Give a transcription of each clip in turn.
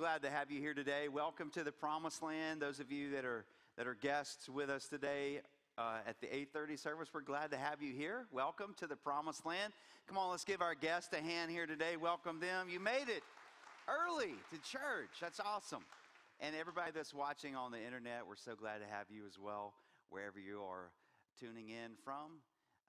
glad to have you here today. Welcome to the Promised Land. Those of you that are guests with us today at the 8:30 service, we're glad to have you here. Welcome to the Promised Land. Come on, let's give our guests a hand here today. Welcome them. You made it early to church. That's awesome. And everybody that's watching on the internet, we're so glad to have you as well, wherever you are tuning in from.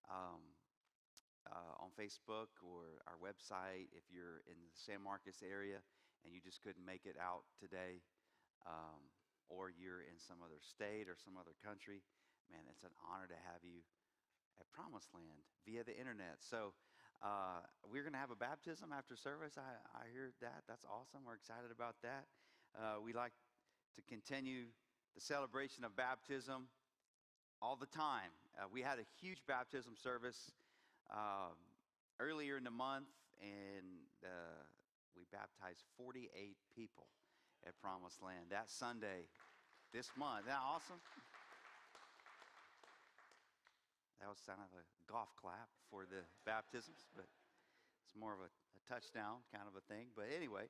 On Facebook or our website, if you're in the San Marcos area and you just couldn't make it out today, or you're in some other state or some other country, man, it's an honor to have you at Promised Land via the internet. So we're going to have a baptism after service. I hear that. That's awesome. We're excited about that. We like to continue the celebration of baptism all the time. We had a huge baptism service earlier in the month, and we baptized 48 people at Promised Land that Sunday this month. Isn't that awesome? That was kind of a golf clap for the baptisms, but it's more of a touchdown kind of a thing. But anyway,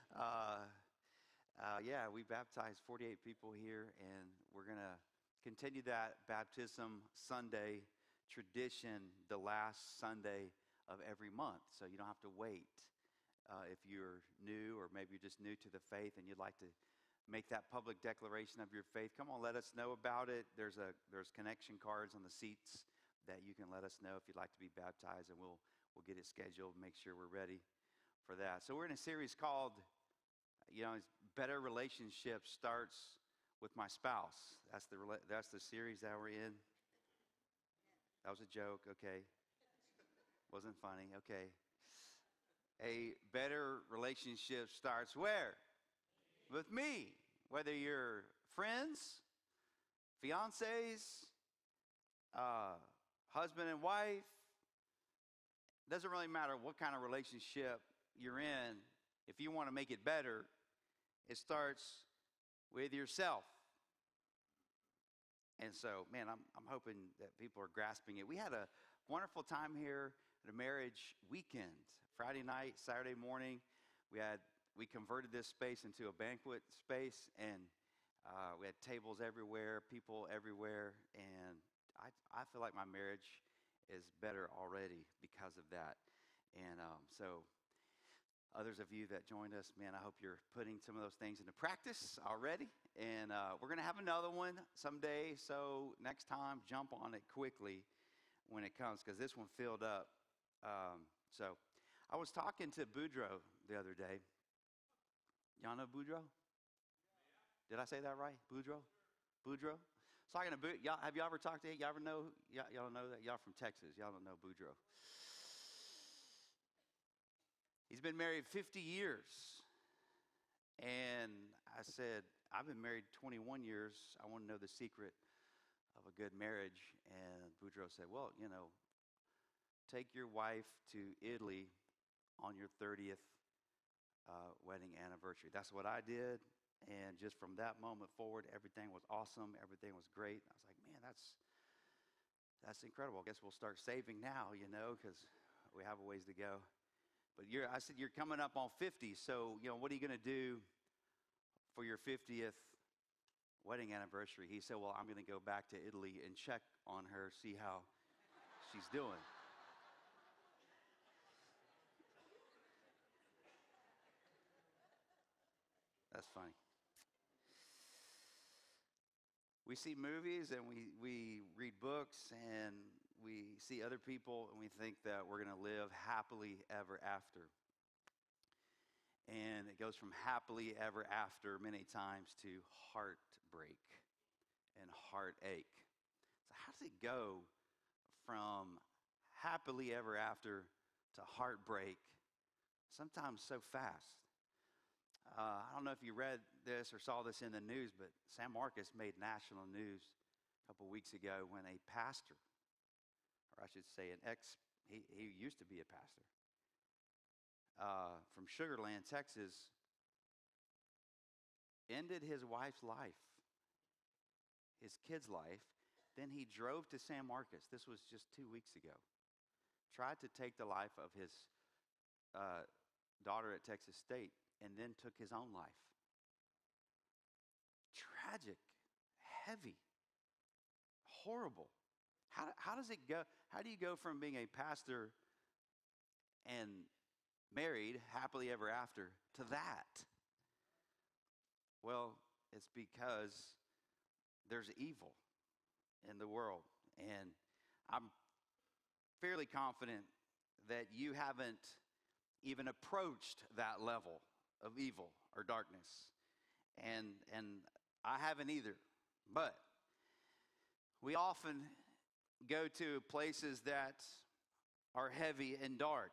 yeah, we baptized 48 people here, and we're going to continue that baptism Sunday tradition the last Sunday of every month. So you don't have to wait. If you're new, or maybe you're just new to the faith and you'd like to make that public declaration of your faith, come on, let us know about it. There's connection cards on the seats that you can let us know if you'd like to be baptized, and we'll get it scheduled, make sure we're ready for that. So we're in a series called, Better Relationship Starts with My Spouse. That's the series that we're in. That was a joke. Okay. Wasn't funny. Okay. A better relationship starts where? With me. Whether you're friends, fiancés, husband and wife, doesn't really matter what kind of relationship you're in. If you want to make it better, it starts with yourself. And so, man, I'm hoping that people are grasping it. We had a wonderful time here at a marriage weekend. Friday night, Saturday morning, we converted this space into a banquet space, and we had tables everywhere, people everywhere, and I feel like my marriage is better already because of that. And so others of you that joined us, man, I hope you're putting some of those things into practice already. And we're going to have another one someday, so next time, jump on it quickly when it comes, because this one filled up. So I was talking to Boudreaux the other day. Y'all know Boudreaux? Did I say that right? Boudreaux? Boudreaux? Talking to y'all, have y'all ever talked to him? Y'all ever know? Y'all know that? Y'all from Texas. Y'all don't know Boudreaux. He's been married 50 years. And I said, I've been married 21 years. I want to know the secret of a good marriage. And Boudreaux said, well, take your wife to Italy on your 30th wedding anniversary. That's what I did. And just from that moment forward, everything was awesome. Everything was great. I was like, man, that's incredible. I guess we'll start saving now, because we have a ways to go. But I said, you're coming up on 50. So, what are you going to do for your 50th wedding anniversary? He said, well, I'm going to go back to Italy and check on her, see how she's doing. That's funny. We see movies and we read books and we see other people and we think that we're going to live happily ever after. And it goes from happily ever after many times to heartbreak and heartache. So how does it go from happily ever after to heartbreak sometimes so fast? I don't know if you read this or saw this in the news, but San Marcos made national news a couple weeks ago when a pastor, or I should say he used to be a pastor, from Sugar Land, Texas, ended his wife's life, his kid's life. Then he drove to San Marcos. This was just 2 weeks ago. Tried to take the life of his daughter at Texas State, and then took his own life. tragic, heavy, horrible. How does it go? How do you go from being a pastor and married happily ever after to that? Well, it's because there's evil in the world. And I'm fairly confident that you haven't even approached that level of evil or darkness. And I haven't either. But we often go to places that are heavy and dark.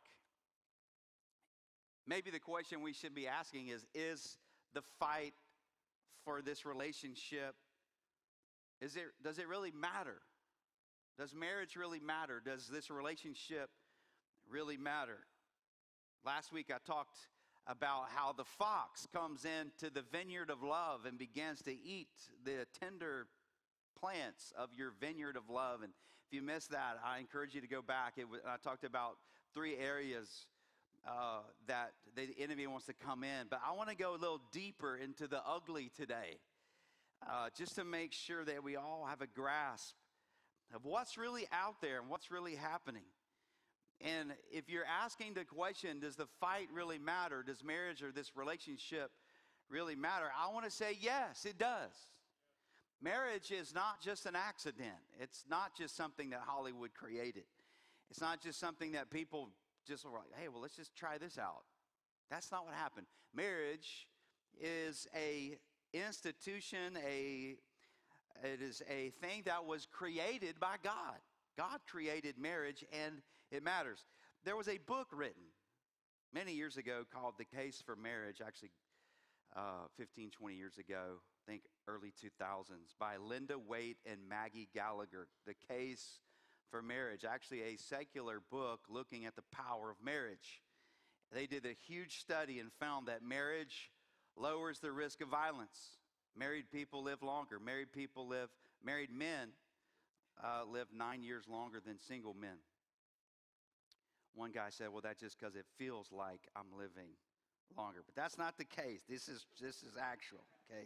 Maybe the question we should be asking is the fight for this relationship, does it really matter? Does marriage really matter? Does this relationship really matter? Last week I talked about how the fox comes into the vineyard of love and begins to eat the tender plants of your vineyard of love. And if you missed that, I encourage you to go back. I talked about 3 areas that the enemy wants to come in. But I want to go a little deeper into the ugly today, just to make sure that we all have a grasp of what's really out there and what's really happening. And if you're asking the question, does the fight really matter? Does marriage or this relationship really matter? I want to say yes, it does. Marriage is not just an accident. It's not just something that Hollywood created. It's not just something that people just were like, hey, well, let's just try this out. That's not what happened. Marriage is a institution, it is a thing that was created by God. God created marriage, and it matters. There was a book written many years ago called The Case for Marriage, actually 15, 20 years ago, I think early 2000s, by Linda Waite and Maggie Gallagher. The Case for Marriage, actually a secular book looking at the power of marriage. They did a huge study and found that marriage lowers the risk of violence. Married people live longer. Married men live 9 years longer than single men. One guy said, well, that's just because it feels like I'm living longer. But that's not the case. This is actual, okay?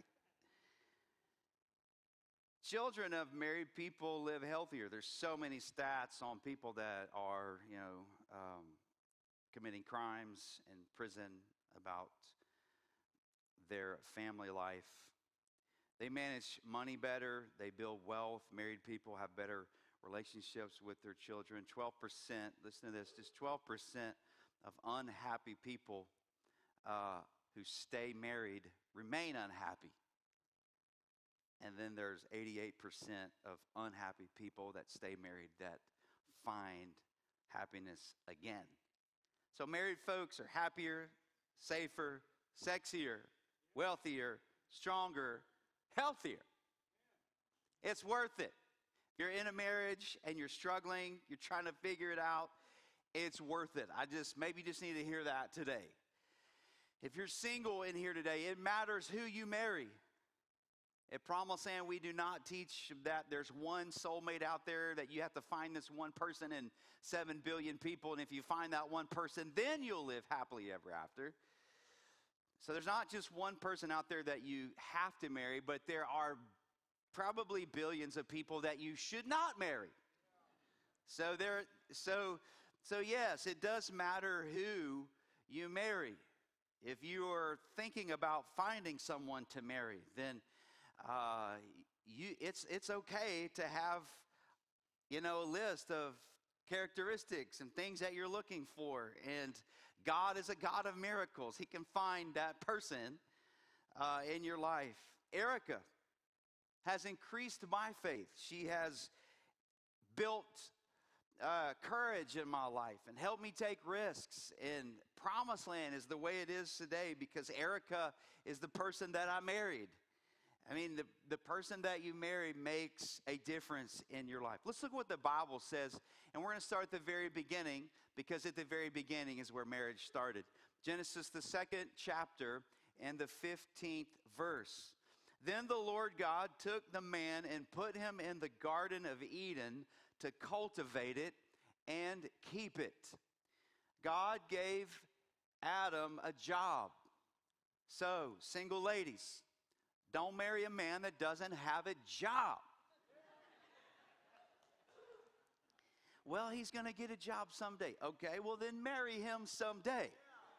Children of married people live healthier. There's so many stats on people that are, committing crimes in prison about their family life. They manage money better. They build wealth. Married people have better relationships with their children. 12%, listen to this, just 12% of unhappy people who stay married remain unhappy. And then there's 88% of unhappy people that stay married that find happiness again. So married folks are happier, safer, sexier, wealthier, stronger, healthier. It's worth it. If you're in a marriage and you're struggling, you're trying to figure it out, it's worth it. Maybe you just need to hear that today. If you're single in here today, it matters who you marry. At Promise Land, we do not teach that there's one soulmate out there, that you have to find this one person in 7 billion people, and if you find that one person, then you'll live happily ever after. So there's not just one person out there that you have to marry, but there are probably billions of people that you should not marry. So yes, it does matter who you marry. If you are thinking about finding someone to marry, then it's okay to have, a list of characteristics and things that you're looking for. And God is a God of miracles. He can find that person in your life. Erica has increased my faith. She has built courage in my life and helped me take risks. And Promised Land is the way it is today because Erica is the person that I married. I mean, the person that you marry makes a difference in your life. Let's look what the Bible says, and we're going to start at the very beginning, because at the very beginning is where marriage started. Genesis, the 2nd chapter, and the 15th verse. Then the Lord God took the man and put him in the Garden of Eden to cultivate it and keep it. God gave Adam a job. So, single ladies, don't marry a man that doesn't have a job. Well, he's going to get a job someday. Okay, well then marry him someday.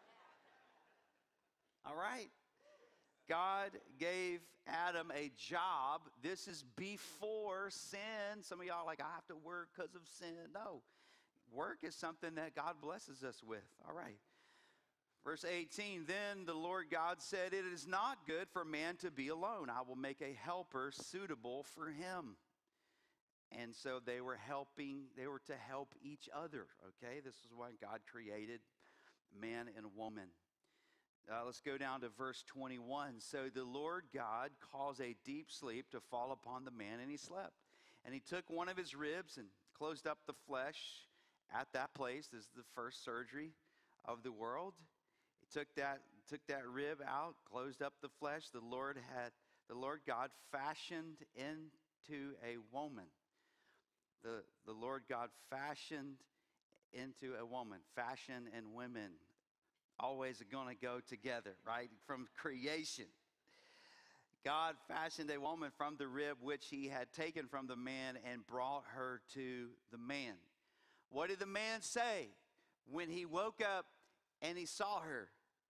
All right? God gave Adam a job. This is before sin. Some of y'all are like, I have to work because of sin. No, work is something that God blesses us with. All right. Verse 18, then the Lord God said, it is not good for man to be alone. I will make a helper suitable for him. And so they were to help each other, okay? This is why God created man and woman. Let's go down to verse 21. So the Lord God caused a deep sleep to fall upon the man, and he slept. And he took one of his ribs and closed up the flesh at that place. This is the first surgery of the world. He took that rib out, closed up the flesh. The Lord God fashioned into a woman. The Lord God fashioned into a woman. Fashion and women always are going to go together, right? From creation. God fashioned a woman from the rib which he had taken from the man and brought her to the man. What did the man say when he woke up and he saw her?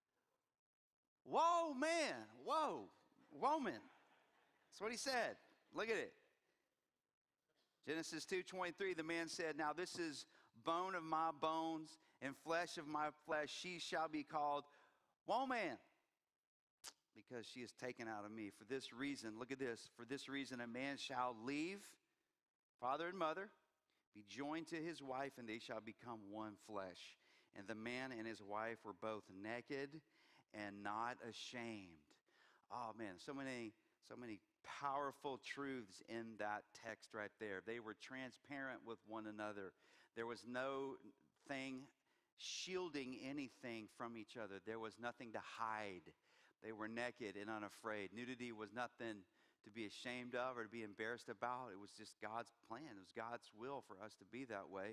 Whoa, man. Whoa, woman. That's what he said. Look at it. Genesis 2:23, the man said, now this is bone of my bones and flesh of my flesh. She shall be called woman, because she is taken out of me. For this reason, look at this. For this reason, a man shall leave father and mother, be joined to his wife, and they shall become one flesh. And the man and his wife were both naked and not ashamed. Oh man, so many powerful truths in that text right there. They were transparent with one another. There was no thing shielding anything from each other. There was nothing to hide. They were naked and unafraid. Nudity was nothing to be ashamed of or to be embarrassed about. It was just God's plan. It was God's will for us to be that way,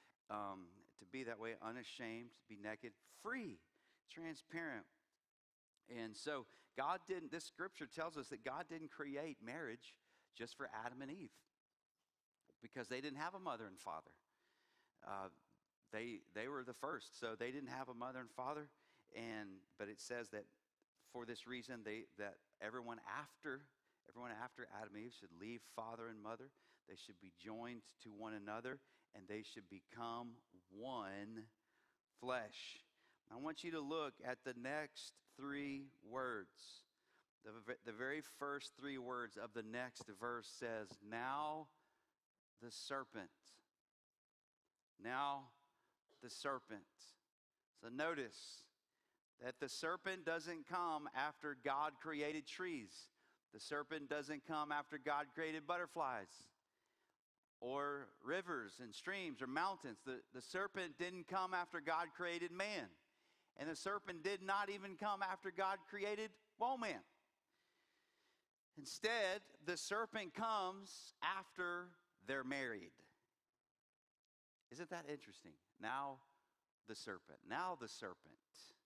unashamed, to be naked, free, transparent. And so this scripture tells us that God didn't create marriage just for Adam and Eve, because they didn't have a mother and father. They were the first, so they didn't have a mother and father. But it says that for this reason, that everyone after Adam and Eve should leave father and mother. They should be joined to one another, and they should become one flesh. I want you to look at the next three words. The very first three words of the next verse says, now the serpent. Now the serpent. So notice that the serpent doesn't come after God created trees. The serpent doesn't come after God created butterflies or rivers and streams or mountains. The serpent didn't come after God created man. And the serpent did not even come after God created woman. Instead, the serpent comes after they're married. Isn't that interesting? Now the serpent. Now the serpent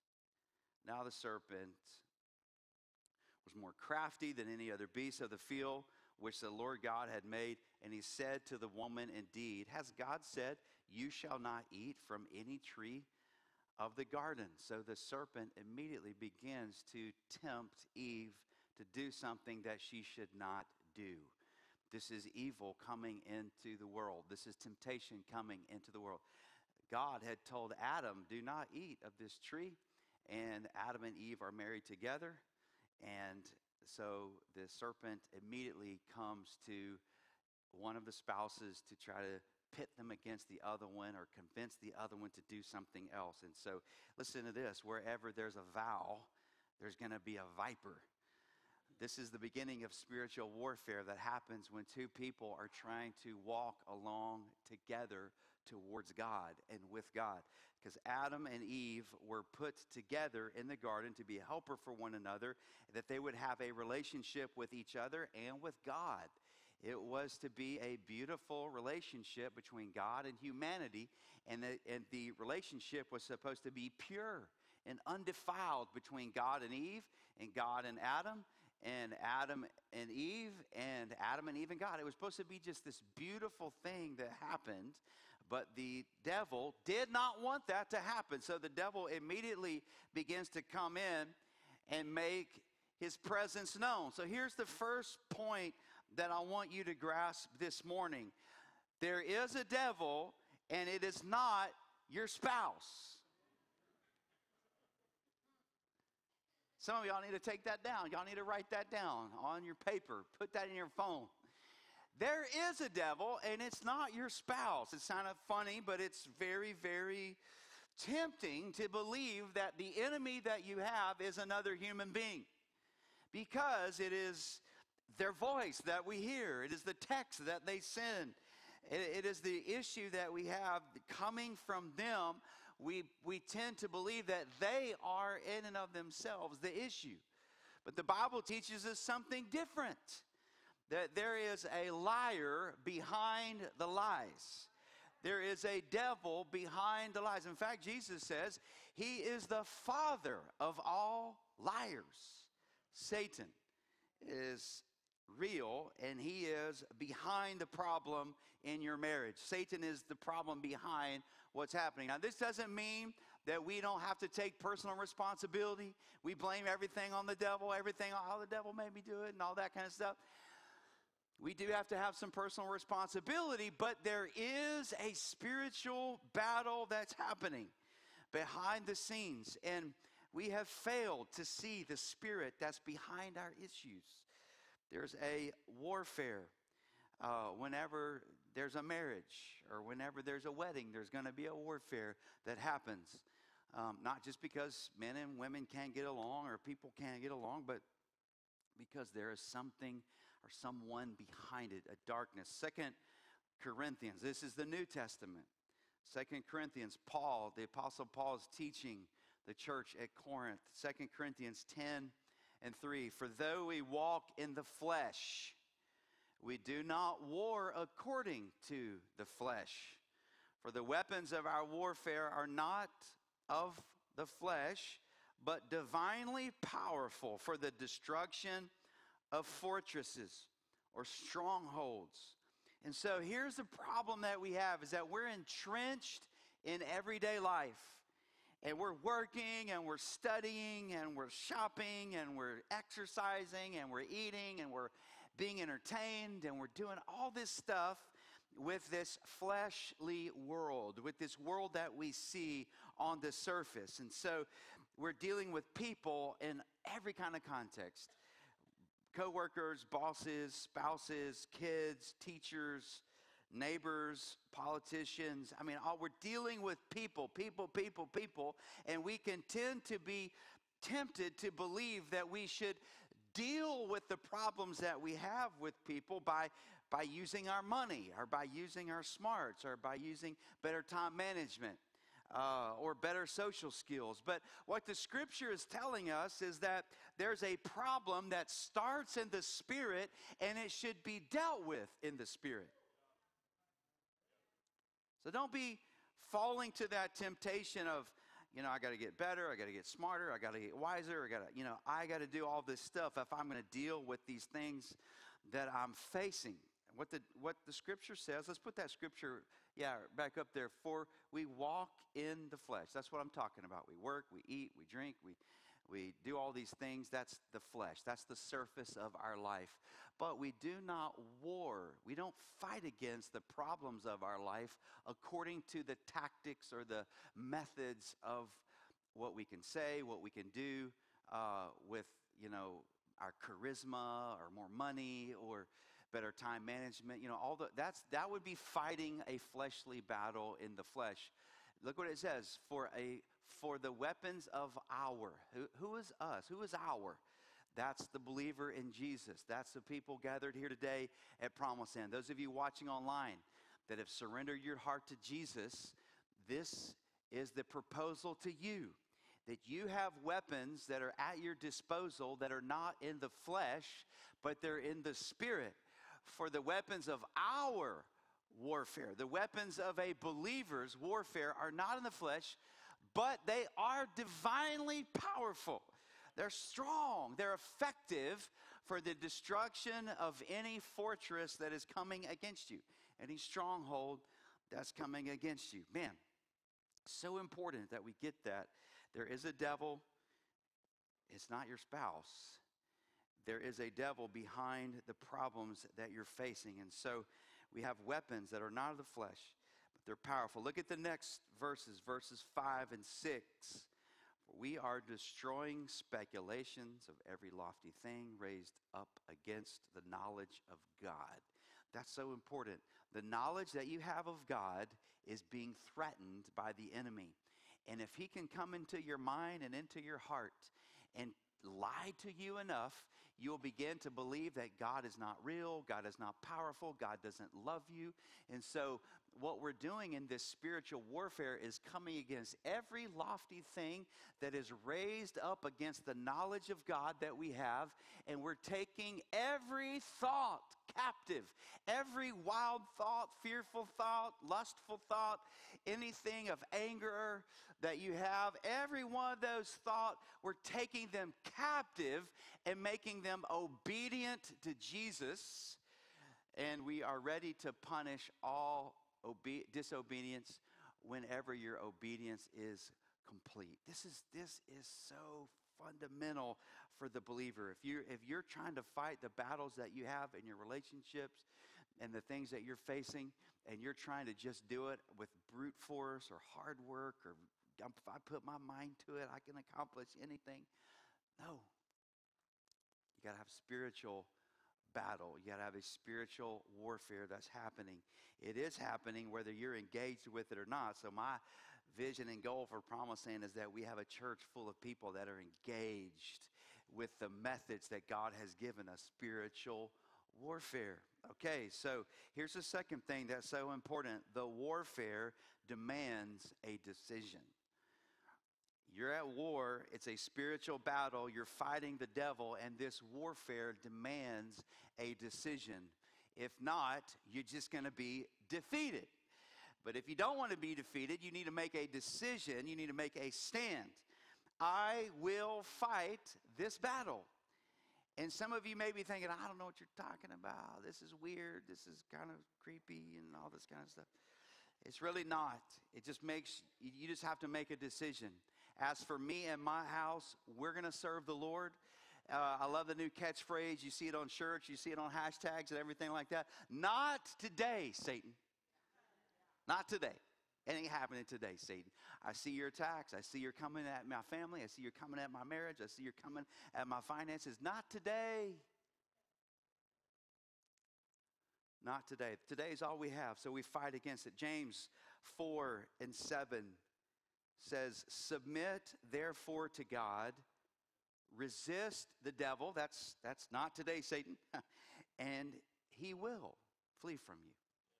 was more crafty than any other beast of the field which the Lord God had made. And he said to the woman, indeed, has God said, you shall not eat from any tree of the garden? So the serpent immediately begins to tempt Eve to do something that she should not do. This is evil coming into the world. This is temptation coming into the world. God had told Adam, do not eat of this tree. And Adam and Eve are married together. And so the serpent immediately comes to one of the spouses to try to pit them against the other one or convince the other one to do something else. And so listen to this. Wherever there's a vow, there's going to be a viper. This is the beginning of spiritual warfare that happens when two people are trying to walk along together towards God and with God. Because Adam and Eve were put together in the garden to be a helper for one another, that they would have a relationship with each other and with God. It was to be a beautiful relationship between God and humanity, and the relationship was supposed to be pure and undefiled between God and Eve and God and Adam. and Adam and Eve and Adam and Eve and God. It was supposed to be just this beautiful thing that happened, but the devil did not want that to happen. So the devil immediately begins to come in and make his presence known. So here's the first point that I want you to grasp this morning. There is a devil, and it is not your spouse. Some of y'all need to take that down. Y'all need to write that down on your paper. Put that in your phone. There is a devil, and it's not your spouse. It's kind of funny, but it's very, very tempting to believe that the enemy that you have is another human being, because it is their voice that we hear. It is the text that they send. It is the issue that we have coming from them. We tend to believe that they are in and of themselves the issue. But the Bible teaches us something different, that there is a liar behind the lies. There is a devil behind the lies. In fact, Jesus says he is the father of all liars. Satan is real, and he is behind the problem in your marriage. Satan is the problem behind what's happening. Now, this doesn't mean that we don't have to take personal responsibility. We blame everything on the devil, everything, oh, the devil made me do it, and all that kind of stuff. We do have to have some personal responsibility, but there is a spiritual battle that's happening behind the scenes, and we have failed to see the spirit that's behind our issues. There's a warfare. Whenever there's a marriage or whenever there's a wedding, there's going to be a warfare that happens. Not just because men and women can't get along or people can't get along, but because there is something or someone behind it, a darkness. 2 Corinthians, this is the New Testament. 2 Corinthians, Paul, the Apostle Paul is teaching the church at Corinth. 2 Corinthians 10:3, for though we walk in the flesh, we do not war according to the flesh. For the weapons of our warfare are not of the flesh, but divinely powerful for the destruction of fortresses or strongholds. And so here's the problem that we have, is that we're entrenched in everyday life. And we're working, and we're studying, and we're shopping, and we're exercising, and we're eating, and we're being entertained, and we're doing all this stuff with this fleshly world, with this world that we see on the surface. And so we're dealing with people in every kind of context. Co-workers, bosses, spouses, kids, teachers, neighbors, politicians. I mean, we're dealing with people, and we can tend to be tempted to believe that we should deal with the problems that we have with people by using our money, or by using our smarts, or by using better time management, or better social skills. But what the scripture is telling us is that there's a problem that starts in the spirit, and it should be dealt with in the spirit. So don't be falling to that temptation of, I got to get better, I got to get smarter, I got to get wiser, I got to do all this stuff if I'm going to deal with these things that I'm facing. What the scripture says, let's put that scripture, back up there. For we walk in the flesh. That's what I'm talking about. We work, we eat, we drink, we do all these things. That's the flesh. That's the surface of our life. But we do not war. We don't fight against the problems of our life according to the tactics or the methods of what we can say, what we can do with, our charisma or more money or better time management. That would be fighting a fleshly battle in the flesh. Look what it says, for the weapons of our. Who is us? Who is our? That's the believer in Jesus. That's the people gathered here today at Promise Land. Those of you watching online that have surrendered your heart to Jesus, this is the proposal to you, that you have weapons that are at your disposal that are not in the flesh, but they're in the spirit. For the weapons of our warfare, the weapons of a believer's warfare are not in the flesh, but they are divinely powerful. They're strong. They're effective for the destruction of any fortress that is coming against you, any stronghold that's coming against you. Man, so important that we get that. There is a devil. It's not your spouse. There is a devil behind the problems that you're facing. And so we have weapons that are not of the flesh, but they're powerful. Look at the next verses 5 and 6. We are destroying speculations of every lofty thing raised up against the knowledge of God. That's so important. The knowledge that you have of God is being threatened by the enemy. And if he can come into your mind and into your heart and lie to you enough, you'll begin to believe that God is not real, God is not powerful, God doesn't love you. And so what we're doing in this spiritual warfare is coming against every lofty thing that is raised up against the knowledge of God that we have, and we're taking every thought captive, every wild thought, fearful thought, lustful thought, anything of anger that you have, every one of those thoughts, we're taking them captive and making them obedient to Jesus, and we are ready to punish all disobedience whenever your obedience is complete. This is so fundamental for the believer. If you're trying to fight the battles that you have in your relationships and the things that you're facing, and you're trying to just do it with brute force or hard work, or if I put my mind to it, I can accomplish anything. No. You got to have spiritual battle. You got to have a spiritual warfare that's happening. It is happening whether you're engaged with it or not. So my vision and goal for Promised Land is that we have a church full of people that are engaged with the methods that God has given us, spiritual warfare. Okay, so here's the second thing that's so important. The warfare demands a decision. You're at war. It's a spiritual battle. You're fighting the devil, and this warfare demands a decision. If not, you're just going to be defeated. But if you don't want to be defeated, you need to make a decision. You need to make a stand. I will fight this battle. And some of you may be thinking, I don't know what you're talking about. This is weird. This is kind of creepy and all this kind of stuff. It's really not. It just makes, you just have to make a decision. As for me and my house, we're going to serve the Lord. I love the new catchphrase. You see it on shirts. You see it on hashtags and everything like that. Not today, Satan. Not today. It ain't happening today, Satan. I see your attacks. I see you're coming at my family. I see you're coming at my marriage. I see you're coming at my finances. Not today. Not today. Today is all we have, so we fight against it. James 4 and 7 says, submit therefore to God, resist the devil. That's not today, Satan. And he will flee from you.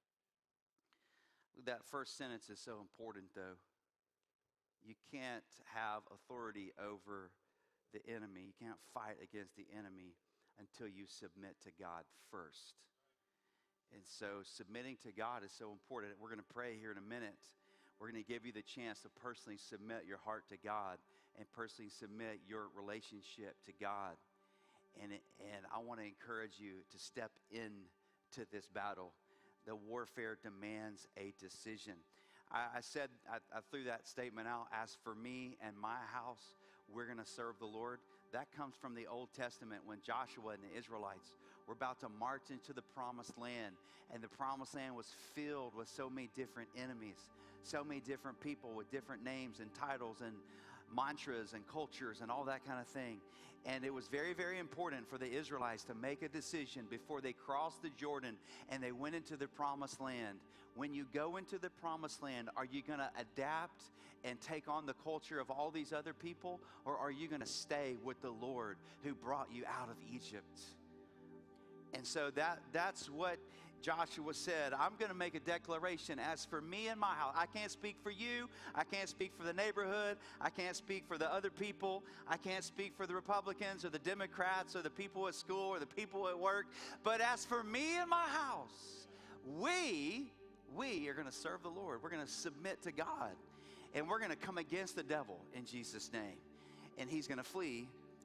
That first sentence is so important, though. You can't have authority over the enemy. You can't fight against the enemy until you submit to God first. And so submitting to God is so important. We're going to pray here in a minute. We're going to give you the chance to personally submit your heart to God and personally submit your relationship to God. And I want to encourage you to step into this battle. The warfare demands a decision. I threw that statement out, as for me and my house, we're going to serve the Lord. That comes from the Old Testament when Joshua and the Israelites were about to march into the Promised Land. And the Promised Land was filled with so many different enemies, so many different people with different names and titles and mantras and cultures and all that kind of thing. And it was very, very important for the Israelites to make a decision before they crossed the Jordan and they went into the Promised Land. When you go into the Promised Land, are you going to adapt and take on the culture of all these other people? Or are you going to stay with the Lord who brought you out of Egypt? And so that's what Joshua said. I'm going to make a declaration. As for me and my house, I can't speak for you. I can't speak for the neighborhood. I can't speak for the other people. I can't speak for the Republicans or the Democrats or the people at school or the people at work. But as for me and my house, we are going to serve the Lord. We're going to submit to God. And we're going to come against the devil in Jesus' name. And he's going to flee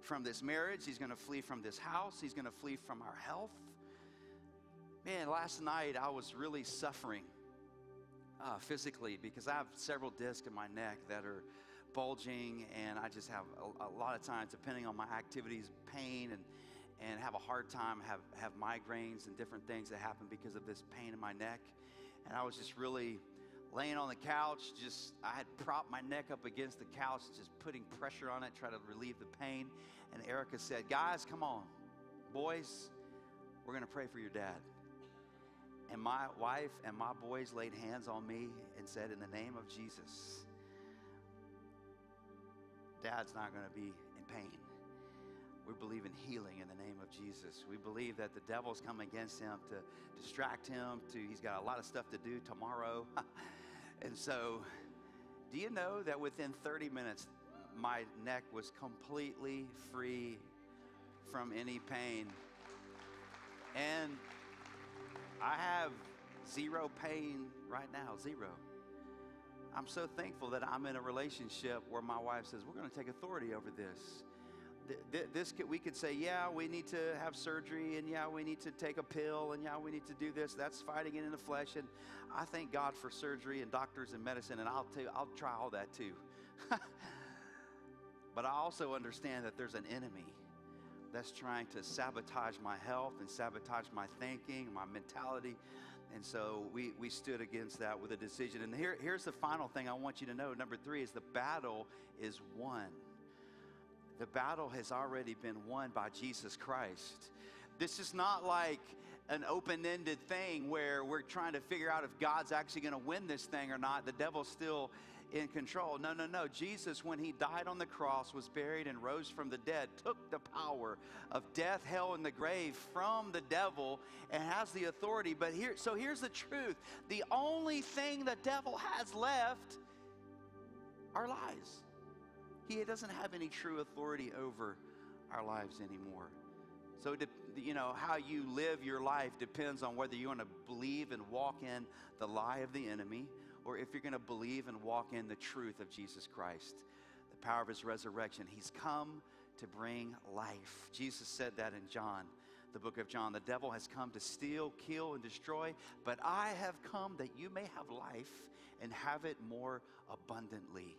from this marriage. He's going to flee from this house. He's going to flee from our health. Man, last night I was really suffering physically because I have several discs in my neck that are bulging, and I just have a lot of times, depending on my activities, pain and have a hard time, have migraines and different things that happen because of this pain in my neck. And I was just really laying on the couch, I had propped my neck up against the couch, just putting pressure on it, try to relieve the pain. And Erica said, guys, come on, boys, we're going to pray for your dad. And my wife and my boys laid hands on me and said, in the name of Jesus, Dad's not going to be in pain. We believe in healing in the name of Jesus. We believe that the devil's come against him to distract him. He's got a lot of stuff to do tomorrow. And so, do you know that within 30 minutes, my neck was completely free from any pain? And I have zero pain right now, zero. I'm so thankful that I'm in a relationship where my wife says, we're going to take authority over this. We could say, yeah, we need to have surgery, and yeah, we need to take a pill, and yeah, we need to do this. That's fighting it in the flesh. And I thank God for surgery and doctors and medicine, and I'll try all that too. But I also understand that there's an enemy that's trying to sabotage my health and sabotage my thinking, my mentality. And so we stood against that with a decision. And here's the final thing I want you to know. Number 3 is the battle is won. The battle has already been won by Jesus Christ. This is not like an open-ended thing where we're trying to figure out if God's actually going to win this thing or not. The devil's still in control. No. Jesus, when he died on the cross, was buried and rose from the dead, took the power of death, hell, and the grave from the devil and has the authority. But here's the truth. The only thing the devil has left are lies. He doesn't have any true authority over our lives anymore. So, how you live your life depends on whether you want to believe and walk in the lie of the enemy, or if you're going to believe and walk in the truth of Jesus Christ, the power of his resurrection. He's come to bring life. Jesus said that in John, the book of John. The devil has come to steal, kill, and destroy, but I have come that you may have life and have it more abundantly.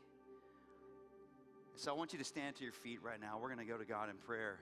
So I want you to stand to your feet right now. We're going to go to God in prayer.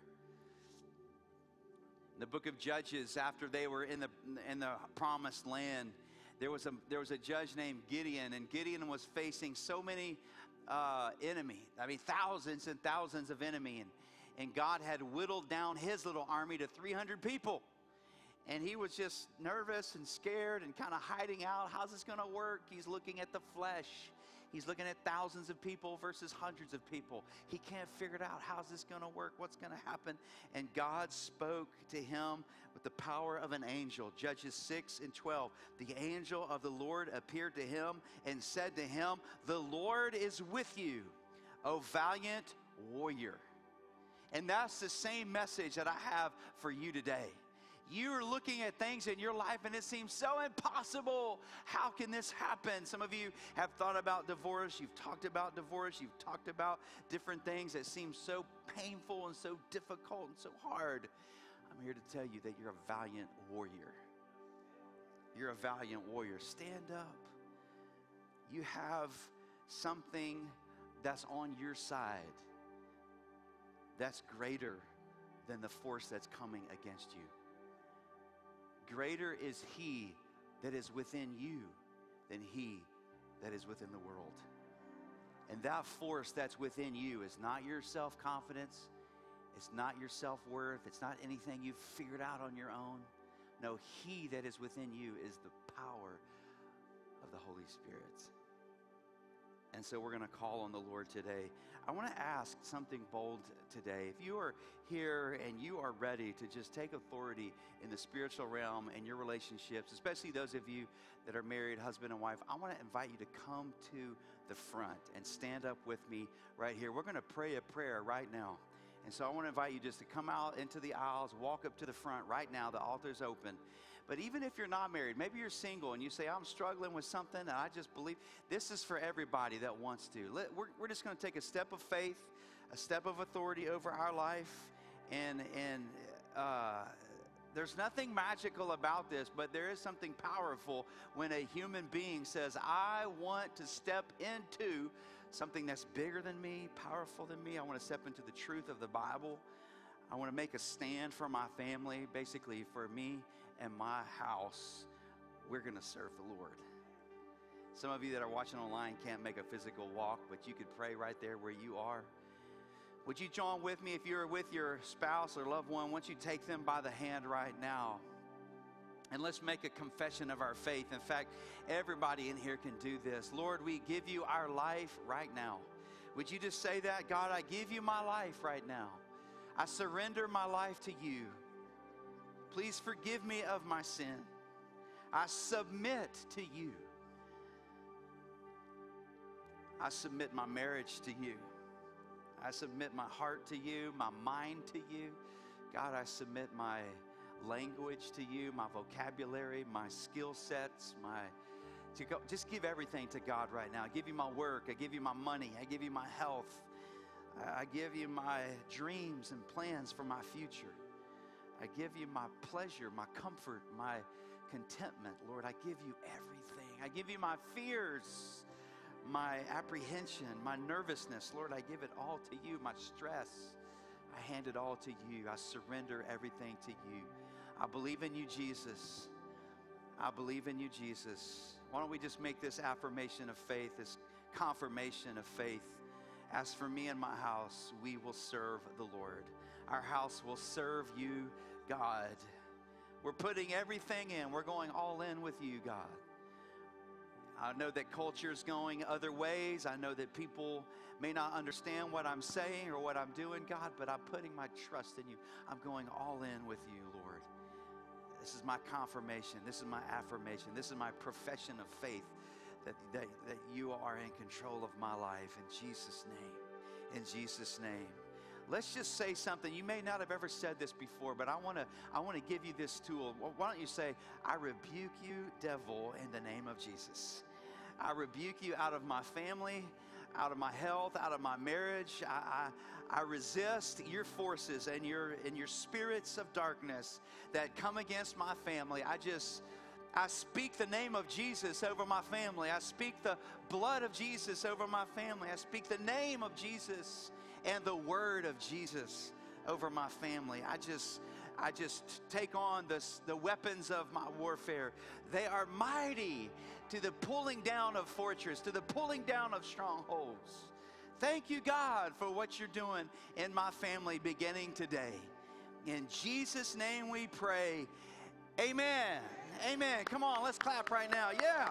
In the book of Judges, after they were in the promised land, there was a judge named Gideon, and Gideon was facing so many enemy. I mean, thousands and thousands of enemy, and God had whittled down his little army to 300 people. And he was just nervous and scared and kind of hiding out. How's this going to work? He's looking at the flesh. He's looking at thousands of people versus hundreds of people. He can't figure it out. How's this going to work? What's going to happen? And God spoke to him with the power of an angel. Judges 6:12. The angel of the Lord appeared to him and said to him, "The Lord is with you, O valiant warrior." And that's the same message that I have for you today. You are looking at things in your life and it seems so impossible. How can this happen? Some of you have thought about divorce. You've talked about divorce. You've talked about different things that seem so painful and so difficult and so hard. I'm here to tell you that you're a valiant warrior. You're a valiant warrior. Stand up. You have something that's on your side that's greater than the force that's coming against you. Greater is he that is within you than he that is within the world. And that force that's within you is not your self-confidence. It's not your self-worth. It's not anything you've figured out on your own. No, he that is within you is the power of the Holy Spirit. And so we're going to call on the Lord today. I want to ask something bold today. If you are here and you are ready to just take authority in the spiritual realm and your relationships, especially those of you that are married, husband and wife, I want to invite you to come to the front and stand up with me right here. We're going to pray a prayer right now. And so I want to invite you just to come out into the aisles, walk up to the front right now. The altar's open. But even if you're not married, maybe you're single and you say, I'm struggling with something and I just believe this is for everybody that wants to. We're just going to take a step of faith. a step of authority over our life. And there's nothing magical about this, but there is something powerful when a human being says, I want to step into something that's bigger than me, powerful than me. I want to step into the truth of the Bible. I want to make a stand for my family, basically for me and my house. We're going to serve the Lord. Some of you that are watching online can't make a physical walk, but you could pray right there where you are. Would you join with me? If you're with your spouse or loved one, why don't you take them by the hand right now? And let's make a confession of our faith. In fact, everybody in here can do this. Lord, we give you our life right now. Would you just say that? God, I give you my life right now. I surrender my life to you. Please forgive me of my sin. I submit to you. I submit my marriage to you. I submit my heart to you, my mind to you. God, I submit my language to you, my vocabulary, my skill sets, just give everything to God right now. I give you my work. I give you my money. I give you my health. I give you my dreams and plans for my future. I give you my pleasure, my comfort, my contentment. Lord, I give you everything. I give you my fears, my apprehension, my nervousness. Lord, I give it all to you. My stress, I hand it all to you. I surrender everything to you. I believe in you, Jesus. I believe in you, Jesus. Why don't we just make this affirmation of faith, this confirmation of faith? As for me and my house, we will serve the Lord. Our house will serve you, God. We're putting everything in. We're going all in with you, God. I know that culture's going other ways. I know that people may not understand what I'm saying or what I'm doing, God, but I'm putting my trust in you. I'm going all in with you, Lord. This is my confirmation. This is my affirmation. This is my profession of faith that you are in control of my life. In Jesus' name. In Jesus' name. Let's just say something. You may not have ever said this before, but I want to give you this tool. Why don't you say, I rebuke you, devil, in the name of Jesus. I rebuke you out of my family, out of my health, out of my marriage. I resist your forces and your spirits of darkness that come against my family. I speak the name of Jesus over my family. I speak the blood of Jesus over my family. I speak the name of Jesus and the word of Jesus over my family. I just take on the weapons of my warfare. They are mighty to the pulling down of fortress, to the pulling down of strongholds. Thank you, God, for what you're doing in my family beginning today. In Jesus' name we pray. Amen. Amen. Come on, let's clap right now. Yeah.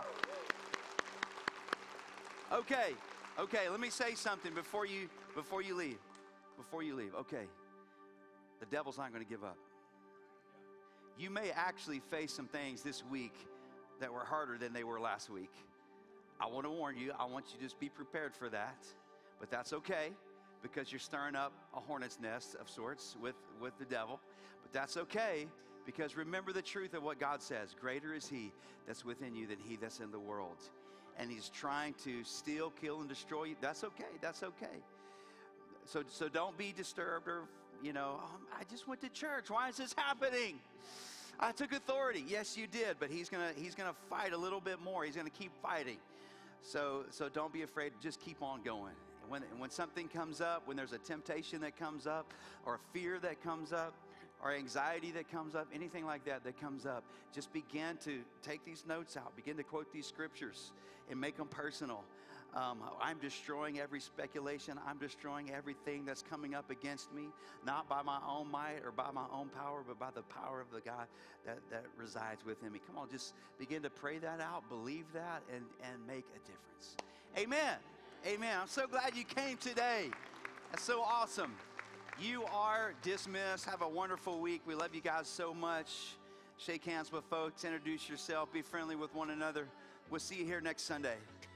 Okay, let me say something before you leave. Okay. The devil's not going to give up. You may actually face some things this week that were harder than they were last week. I want to warn you. I want you to just be prepared for that. But that's okay, because you're stirring up a hornet's nest of sorts with the devil. But that's okay, because remember the truth of what God says. Greater is he that's within you than he that's in the world. And he's trying to steal, kill, and destroy you. That's okay. That's okay. So don't be disturbed or, I just went to church. Why is this happening? I took authority. Yes, you did, but he's gonna fight a little bit more. He's gonna keep fighting. So don't be afraid. Just keep on going. And when something comes up, when there's a temptation that comes up, or a fear that comes up, or anxiety that comes up, anything like that comes up, just begin to take these notes out. Begin to quote these scriptures and make them personal. I'm destroying every speculation. I'm destroying everything that's coming up against me, not by my own might or by my own power, but by the power of the God that resides within me. Come on, just begin to pray that out, believe that, and make a difference. Amen. Amen. I'm so glad you came today. That's so awesome. You are dismissed. Have a wonderful week. We love you guys so much. Shake hands with folks. Introduce yourself. Be friendly with one another. We'll see you here next Sunday.